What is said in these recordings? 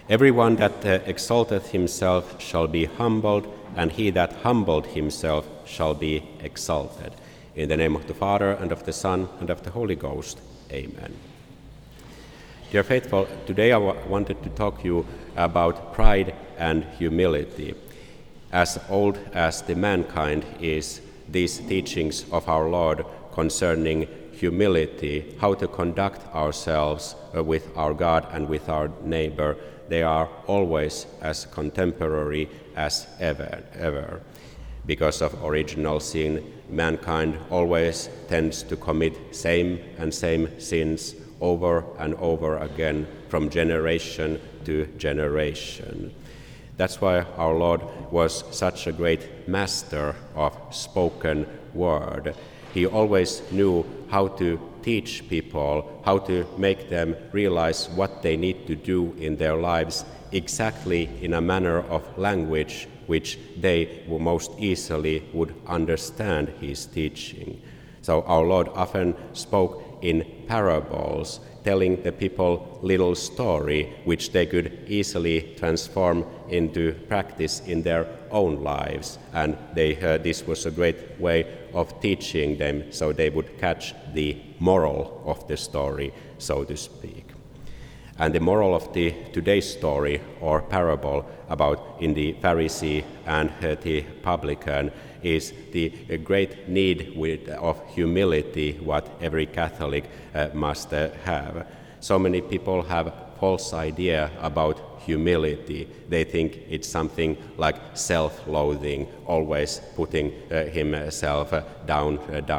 Everyone that exalteth himself shall be humbled, and he that humbled himself shall be exalted. In the name of the Father, and of the Son, and of the Holy Ghost. Amen. Dear faithful, today I wanted to talk to you about pride and humility. As old as the mankind is, these teachings of our Lord concerning humility, how to conduct ourselves with our God and with our neighbor, they are always as contemporary as ever. Because of original sin, mankind always tends to commit same sins over and over again from generation to generation. That's why our Lord was such a great master of spoken word. He always knew how to teach people, how to make them realize what they need to do in their lives exactly in a manner of language which they most easily would understand his teaching. So our Lord often spoke in parables, telling the people little story which they could easily transform into practice in their own lives. And this was a great way of teaching them so they would catch the moral of the story, so to speak. And the moral of today's story or parable about in the Pharisee and the publican is the great need of humility what every Catholic must have. So many people have false idea about humility. They think it's something like self-loathing, always putting himself down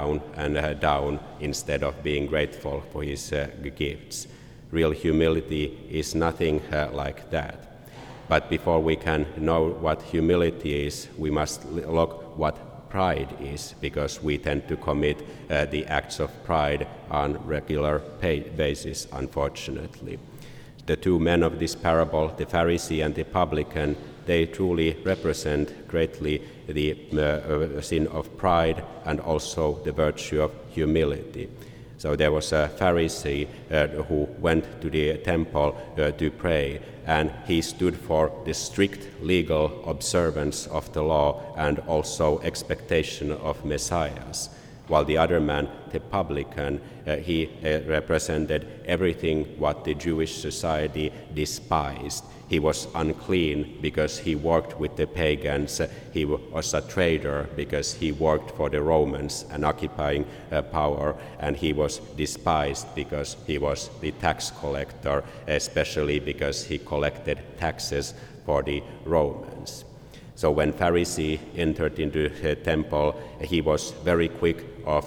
instead of being grateful for his gifts. Real humility is nothing like that. But before we can know what humility is, we must look what pride is, because we tend to commit the acts of pride on regular basis, unfortunately. The two men of this parable, the Pharisee and the publican, they truly represent greatly the sin of pride and also the virtue of humility. So there was a Pharisee who went to the temple to pray, and he stood for the strict legal observance of the law and also expectation of Messiahs. While the other man, the publican, he represented everything what the Jewish society despised. He was unclean because he worked with the pagans. He was a traitor because he worked for the Romans and occupying power. And he was despised because he was the tax collector, especially because he collected taxes for the Romans. So when Pharisee entered into the temple, he was very quick of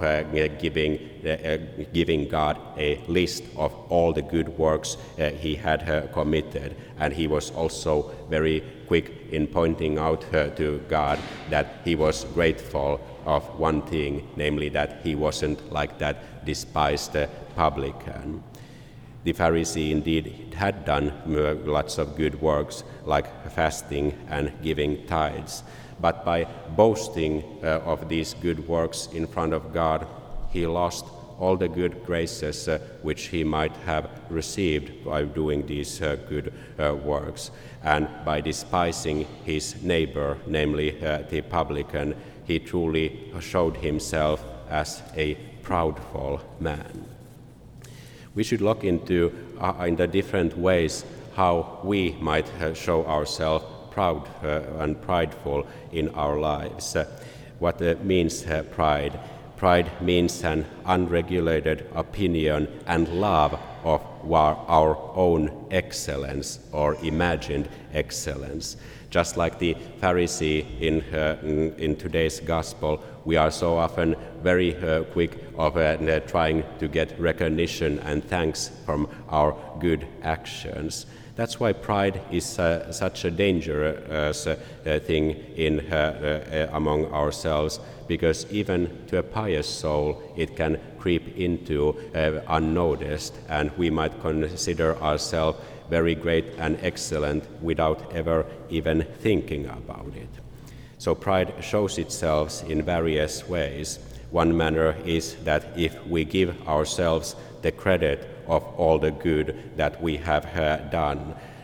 giving God a list of all the good works he had committed. And he was also very quick in pointing out to God that he was grateful of one thing, namely that he wasn't like that despised publican. The Pharisee indeed had done lots of good works like fasting and giving tithes, but by boasting of these good works in front of God, he lost all the good graces which he might have received by doing these good works. And by despising his neighbor, namely the publican, he truly showed himself as a proudful man. We should look into in the different ways how we might show ourselves proud and prideful in our lives. What means pride? Pride means an unregulated opinion and love of our own excellence or imagined excellence. Just like the Pharisee in today's gospel, we are so often very quick of trying to get recognition and thanks from our good actions. That's why pride is such a dangerous thing among ourselves, because even to a pious soul it can creep into unnoticed, and we might consider ourselves very great and excellent without ever even thinking about it. So pride shows itself in various ways. One manner is that if we give ourselves the credit of all the good that we have done,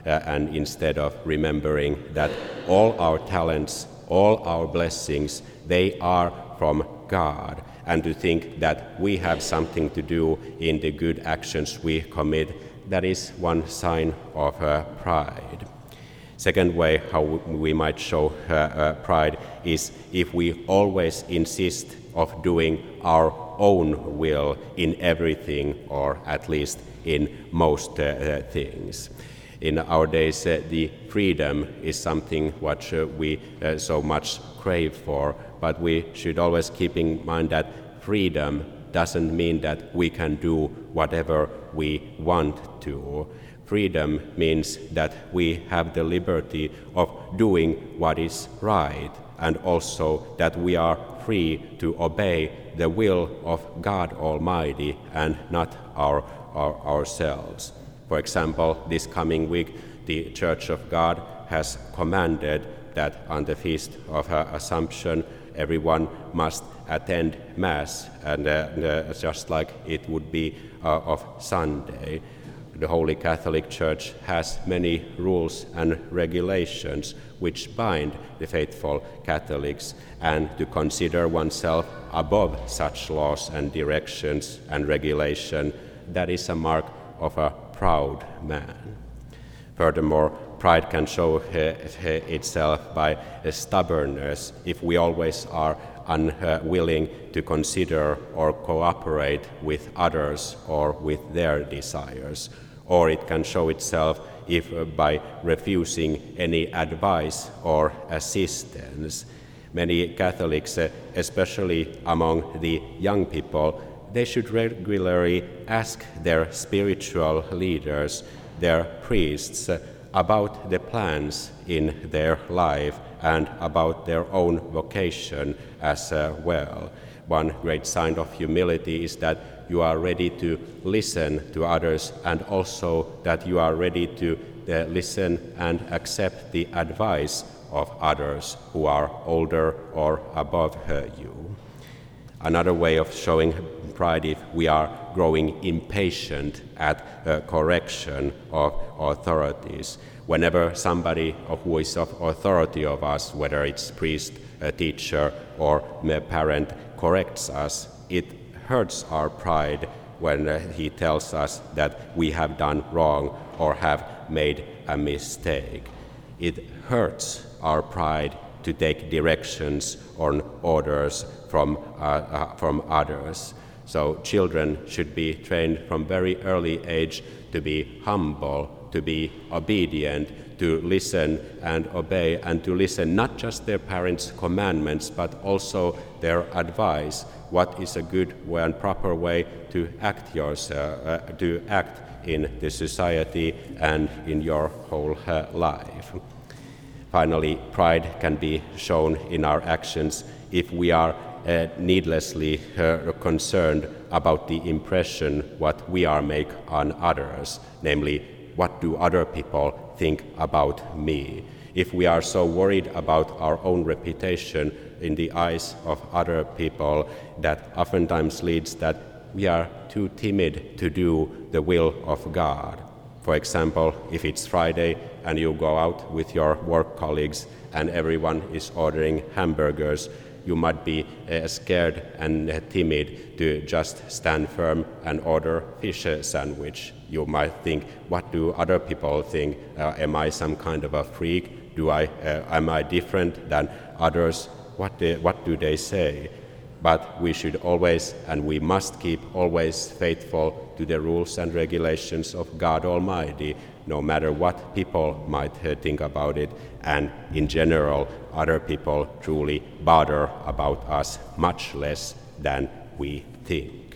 and instead of remembering that all our talents, all our blessings, they are from God, and to think that we have something to do in the good actions we commit, that is one sign of pride. Second way how we might show pride is if we always insist of doing our own will in everything, or at least in most things. In our days, the freedom is something what we so much crave for, but we should always keep in mind that freedom doesn't mean that we can do whatever we want to. Freedom means that we have the liberty of doing what is right, and also that we are free to obey the will of God Almighty and not ourselves. For example, this coming week, the Church of God has commanded that on the Feast of Assumption, everyone must attend Mass, and just like it would be of Sunday. The Holy Catholic Church has many rules and regulations which bind the faithful Catholics, and to consider oneself above such laws and directions and regulation, that is a mark of a proud man. Furthermore, pride can show itself by stubbornness if we always are unwilling to consider or cooperate with others or with their desires. Or it can show itself if by refusing any advice or assistance. Many Catholics, especially among the young people, they should regularly ask their spiritual leaders, their priests, about the plans in their life and about their own vocation as well. One great sign of humility is that you are ready to listen to others, and also that you are ready to listen and accept the advice of others who are older or above you. Another way of showing pride if we are growing impatient at correction of authorities. Whenever somebody who is of authority of us, whether it's priest, a teacher, or a parent, corrects us, it hurts our pride when he tells us that we have done wrong or have made a mistake. It hurts our pride to take directions or orders from others. So children should be trained from very early age to be humble, to be obedient, to listen and obey, and to listen not just their parents' commandments, but also their advice. What is a good and proper way to act in the society and in your whole life? Finally, pride can be shown in our actions if we are needlessly concerned about the impression what we are make on others, namely, what do other people think about me? If we are so worried about our own reputation in the eyes of other people, that oftentimes leads that we are too timid to do the will of God. For example, if it's Friday and you go out with your work colleagues and everyone is ordering hamburgers, you might be scared and timid to just stand firm and order fish sandwich. You might think, what do other people think? Am I some kind of a freak? Am I different than others? What do they say? But we should always, and we must keep always faithful to the rules and regulations of God Almighty, no matter what people might think about it. And in general, other people truly bother about us much less than we think.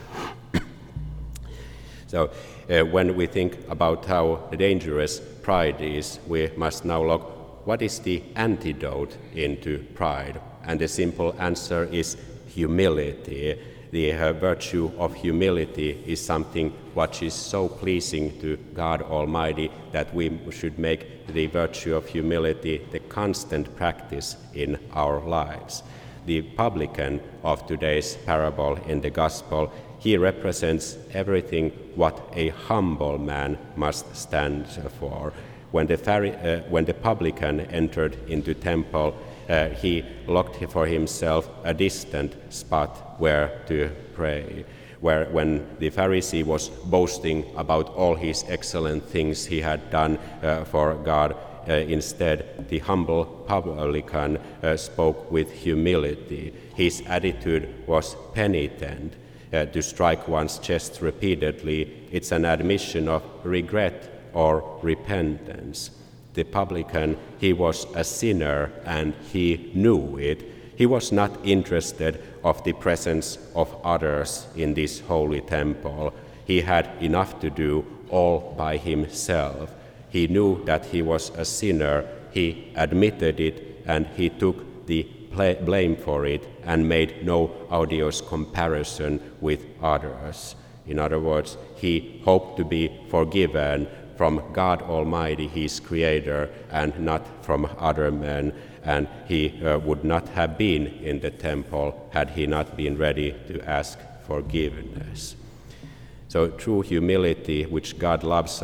So when we think about how dangerous pride is, we must now look, what is the antidote into pride? And the simple answer is humility. The virtue of humility is something which is so pleasing to God Almighty that we should make the virtue of humility the constant practice in our lives. The publican of today's parable in the Gospel, he represents everything what a humble man must stand for. When the publican entered into temple, he locked for himself a distant spot where to pray. When the Pharisee was boasting about all his excellent things he had done for God, instead the humble publican spoke with humility. His attitude was penitent. To strike one's chest repeatedly, it's an admission of regret or repentance. The publican, he was a sinner and he knew it. He was not interested of the presence of others in this holy temple. He had enough to do all by himself. He knew that he was a sinner, he admitted it, and he took the blame for it and made no odious comparison with others. In other words, he hoped to be forgiven from God Almighty, his Creator, and not from other men, and he would not have been in the temple had he not been ready to ask forgiveness. So true humility, which God loves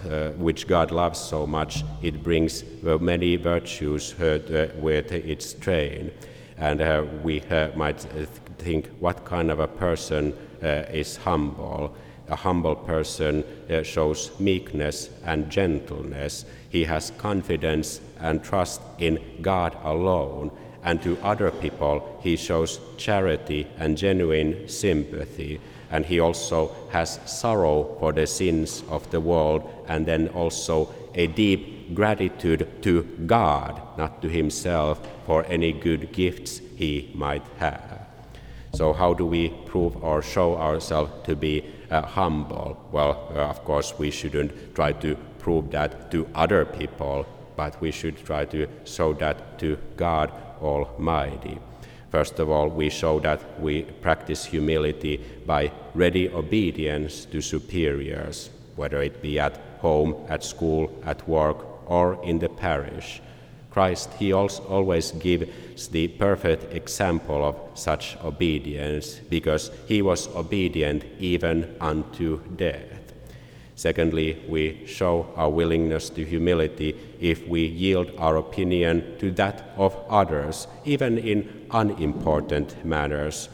so much, it brings many virtues with its train. And we might think, what kind of a person is humble? A humble person shows meekness and gentleness. He has confidence and trust in God alone. And to other people, he shows charity and genuine sympathy. And he also has sorrow for the sins of the world, and then also a deep gratitude to God, not to himself, for any good gifts he might have. So how do we prove or show ourselves to be humble? Well, of course, we shouldn't try to prove that to other people, but we should try to show that to God Almighty. First of all, we show that we practice humility by ready obedience to superiors, whether it be at home, at school, at work, or in the parish. Christ, he always gives the perfect example of such obedience, because he was obedient even unto death. Secondly, we show our willingness to humility if we yield our opinion to that of others, even in unimportant matters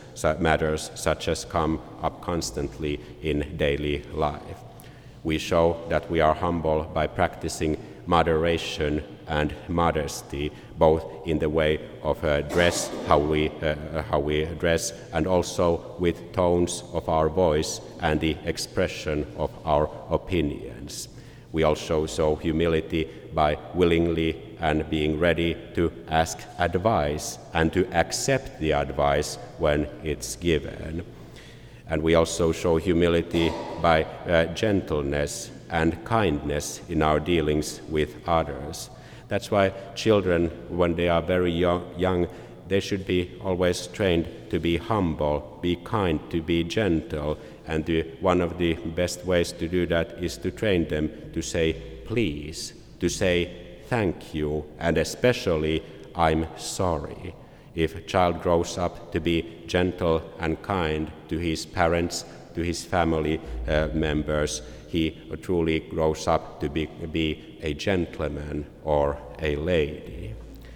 such as come up constantly in daily life. We show that we are humble by practicing moderation and modesty, both in the way of dress, how we dress, and also with tones of our voice and the expression of our opinions. We also show humility by willingly and being ready to ask advice and to accept the advice when it's given. And we also show humility by gentleness and kindness in our dealings with others. That's why children, when they are very young, they should be always trained to be humble, be kind, to be gentle. And one of the best ways to do that is to train them to say please, to say thank you, and especially I'm sorry. If a child grows up to be gentle and kind to his parents, to his family members, he truly grows up to be a gentleman or a lady.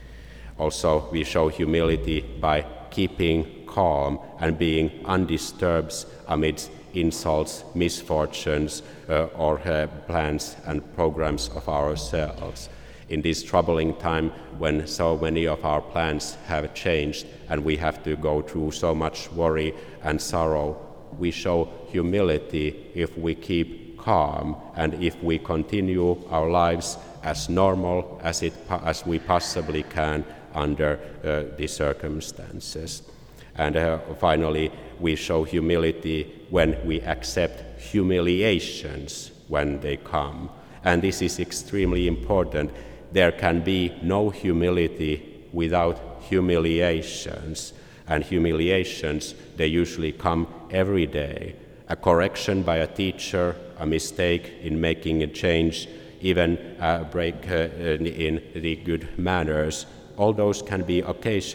Also, we show humility by keeping calm and being undisturbed amidst insults, misfortunes, or plans and programs of ourselves. In this troubling time when so many of our plans have changed and we have to go through so much worry and sorrow, we show humility if we keep calm and if we continue our lives as normal as we possibly can under the circumstances. And finally, we show humility when we accept humiliations when they come. And this is extremely important. There can be no humility without humiliations. And humiliations, they usually come every day. A correction by a teacher, a mistake in making a change, even a break in the good manners, all those can be occasion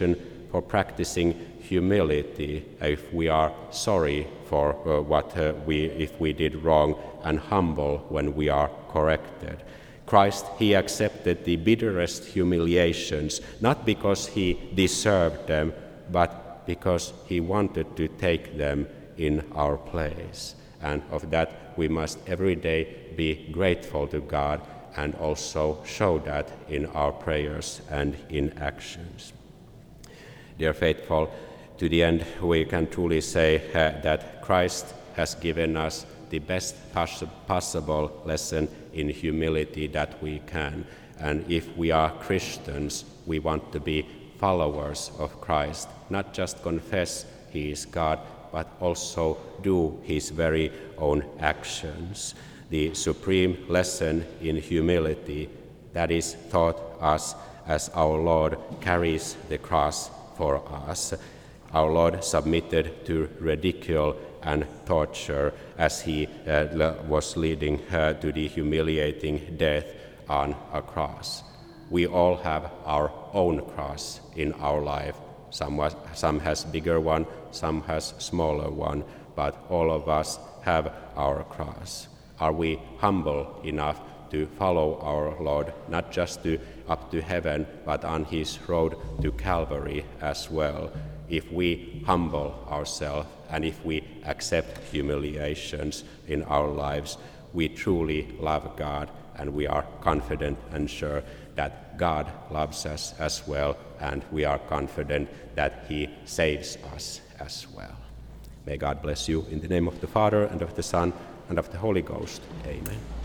for practicing humility if we are sorry for if we did wrong, and humble when we are corrected. Christ, he accepted the bitterest humiliations, not because he deserved them, but because he wanted to take them in our place. And of that we must every day be grateful to God and also show that in our prayers and in actions. Dear faithful, to the end we can truly say that Christ has given us the best possible lesson in humility that we can. And if we are Christians, we want to be followers of Christ, not just confess he is God, but also do his very own actions. The supreme lesson in humility that is taught us as our Lord carries the cross for us. Our Lord submitted to ridicule and torture as he was leading to the humiliating death on a cross. We all have our own cross in our life. Some has bigger one, some has smaller one, but all of us have our cross. Are we humble enough to follow our Lord, not just up to heaven, but on his road to Calvary as well? If we humble ourselves and if we accept humiliations in our lives, we truly love God, and we are confident and sure that God loves us as well, and we are confident that he saves us as well. May God bless you in the name of the Father, and of the Son, and of the Holy Ghost. Amen.